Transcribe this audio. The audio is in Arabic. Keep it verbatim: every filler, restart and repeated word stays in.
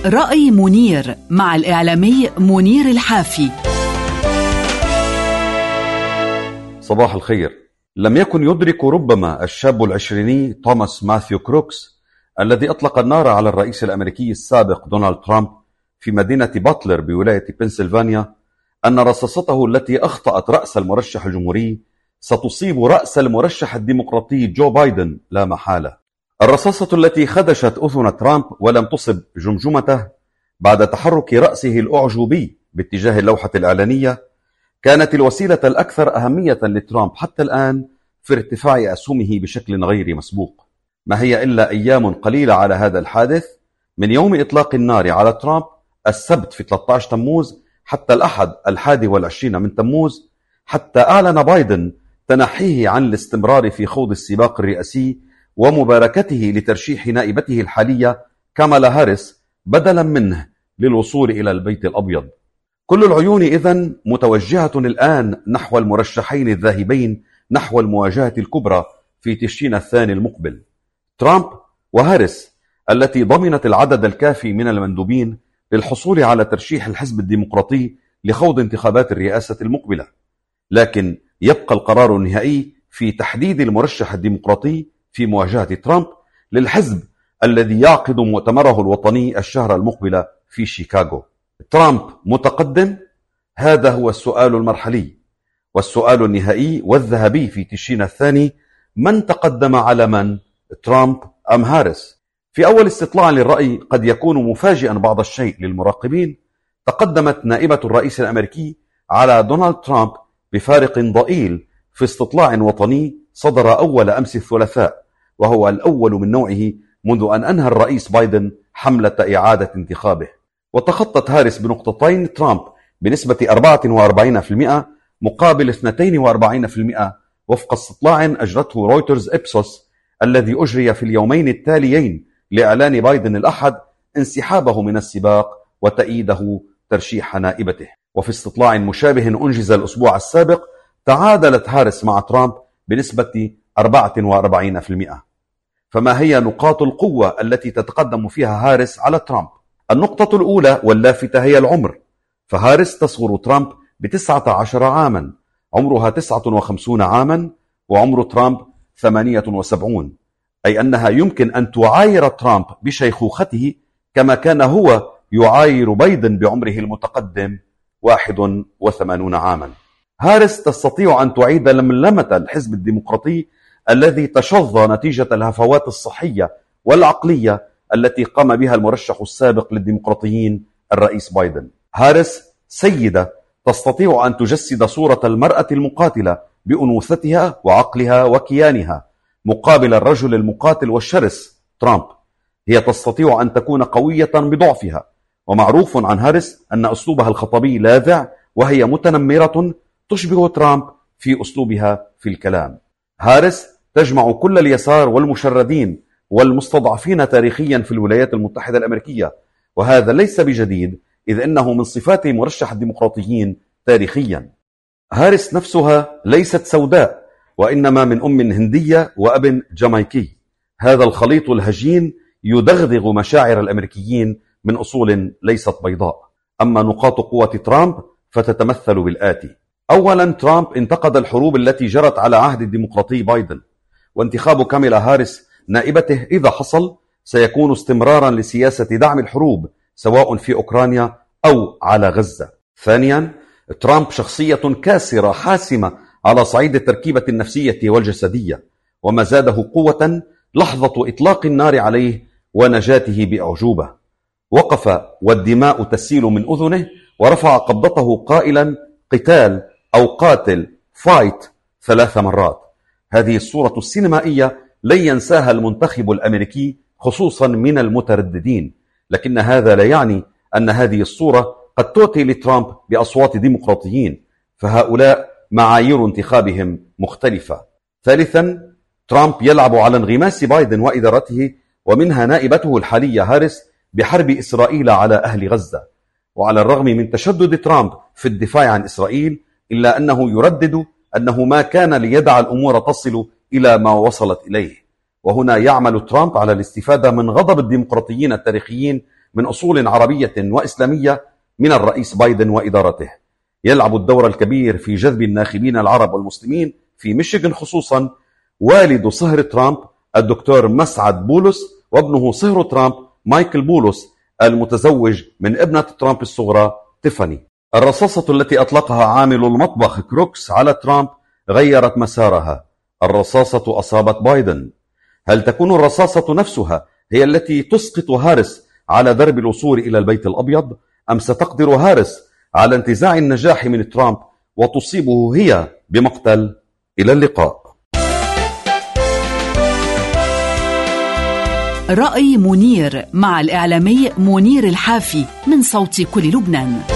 رأي منير مع الإعلامي منير الحافي. صباح الخير. لم يكن يدرك ربما الشاب العشريني توماس ماثيو كروكس الذي أطلق النار على الرئيس الأمريكي السابق دونالد ترامب في مدينة باتلر بولاية بنسلفانيا أن رصاصته التي أخطأت رأس المرشح الجمهوري ستصيب رأس المرشح الديمقراطي جو بايدن لا محالة. الرصاصة التي خدشت أذن ترامب ولم تصب جمجمته بعد تحرك رأسه الأعجوبي باتجاه اللوحة الإعلانية كانت الوسيلة الأكثر أهمية لترامب حتى الآن في ارتفاع أسهمه بشكل غير مسبوق. ما هي إلا أيام قليلة على هذا الحادث من يوم إطلاق النار على ترامب السبت في ثلاثة عشر تموز حتى الأحد الحادي والعشرين من تموز، حتى أعلن بايدن تنحيه عن الاستمرار في خوض السباق الرئاسي ومباركته لترشيح نائبته الحالية كامالا هاريس بدلا منه للوصول إلى البيت الأبيض. كل العيون إذن متوجهة الآن نحو المرشحين الذاهبين نحو المواجهة الكبرى في تشرين الثاني المقبل، ترامب وهاريس التي ضمنت العدد الكافي من المندوبين للحصول على ترشيح الحزب الديمقراطي لخوض انتخابات الرئاسة المقبلة. لكن يبقى القرار النهائي في تحديد المرشح الديمقراطي في مواجهة ترامب للحزب الذي يعقد مؤتمره الوطني الشهر المقبل في شيكاغو. ترامب متقدم؟ هذا هو السؤال المرحلي، والسؤال النهائي والذهبي في تشرين الثاني: من تقدم على من؟ ترامب أم هاريس؟ في أول استطلاع للرأي قد يكون مفاجئا بعض الشيء للمراقبين، تقدمت نائبة الرئيس الأمريكي على دونالد ترامب بفارق ضئيل في استطلاع وطني صدر أول أمس الثلاثاء، وهو الأول من نوعه منذ أن أنهى الرئيس بايدن حملة إعادة انتخابه. وتخطت هاريس بنقطتين ترامب بنسبة أربعة وأربعين بالمئة مقابل اثنين وأربعين بالمئة وفق استطلاع أجرته رويترز إبسوس الذي أجري في اليومين التاليين لإعلان بايدن الأحد انسحابه من السباق وتأييده ترشيح نائبته. وفي استطلاع مشابه أنجز الأسبوع السابق تعادلت هاريس مع ترامب بنسبة أربعة وأربعين بالمئة. فما هي نقاط القوة التي تتقدم فيها هاريس على ترامب؟ النقطة الأولى واللافتة هي العمر، فهاريس تصغر ترامب بتسعة عشر عاما، عمرها تسعة وخمسين عاما وعمر ترامب ثمانية وسبعين، أي أنها يمكن أن تعاير ترامب بشيخوخته كما كان هو يعاير بايدن بعمره المتقدم واحد وثمانين عاما. هاريس تستطيع أن تعيد لملمة الحزب الديمقراطي الذي تشظى نتيجة الهفوات الصحية والعقلية التي قام بها المرشح السابق للديمقراطيين الرئيس بايدن. هاريس سيدة تستطيع أن تجسد صورة المرأة المقاتلة بأنوثتها وعقلها وكيانها مقابل الرجل المقاتل والشرس ترامب. هي تستطيع أن تكون قوية بضعفها، ومعروف عن هاريس أن أسلوبها الخطبي لاذع وهي متنمرة تشبه ترامب في أسلوبها في الكلام. هاريس تجمع كل اليسار والمشردين والمستضعفين تاريخيا في الولايات المتحدة الأمريكية، وهذا ليس بجديد إذ إنه من صفات مرشح الديمقراطيين تاريخيا. هاريس نفسها ليست سوداء، وإنما من أم هندية وأب جامايكي. هذا الخليط الهجين يدغدغ مشاعر الأمريكيين من أصول ليست بيضاء. أما نقاط قوة ترامب فتتمثل بالآتي: أولا، ترامب انتقد الحروب التي جرت على عهد الديمقراطي بايدن، وانتخاب كامالا هاريس نائبته إذا حصل سيكون استمرارا لسياسة دعم الحروب سواء في أوكرانيا أو على غزة. ثانيا، ترامب شخصية كاسرة حاسمة على صعيد التركيبة النفسية والجسدية، وما زاده قوة لحظة إطلاق النار عليه ونجاته بأعجوبة. وقف والدماء تسيل من أذنه ورفع قبضته قائلا قتال أو قاتل فايت ثلاث مرات. هذه الصورة السينمائية لن ينساها المنتخب الأمريكي خصوصا من المترددين، لكن هذا لا يعني أن هذه الصورة قد تؤتي لترامب بأصوات ديمقراطيين، فهؤلاء معايير انتخابهم مختلفة. ثالثا، ترامب يلعب على انغماس بايدن وإدارته ومنها نائبته الحالية هاريس بحرب إسرائيل على أهل غزة. وعلى الرغم من تشدد ترامب في الدفاع عن إسرائيل إلا أنه يردد أنه ما كان ليدع الأمور تصل إلى ما وصلت إليه. وهنا يعمل ترامب على الاستفادة من غضب الديمقراطيين التاريخيين من أصول عربية وإسلامية من الرئيس بايدن وإدارته. يلعب الدور الكبير في جذب الناخبين العرب والمسلمين في ميشيغان خصوصا والد صهر ترامب الدكتور مسعد بولس، وابنه صهر ترامب مايكل بولس المتزوج من ابنة ترامب الصغرى تيفاني. الرصاصة التي أطلقها عامل المطبخ كروكس على ترامب غيرت مسارها. الرصاصة أصابت بايدن. هل تكون الرصاصة نفسها هي التي تسقط هاريس على درب الوصول إلى البيت الأبيض، أم ستقدر هاريس على انتزاع النجاح من ترامب وتصيبه هي بمقتل؟ إلى اللقاء. رأي منير مع الإعلامي منير الحافي من صوت كل لبنان.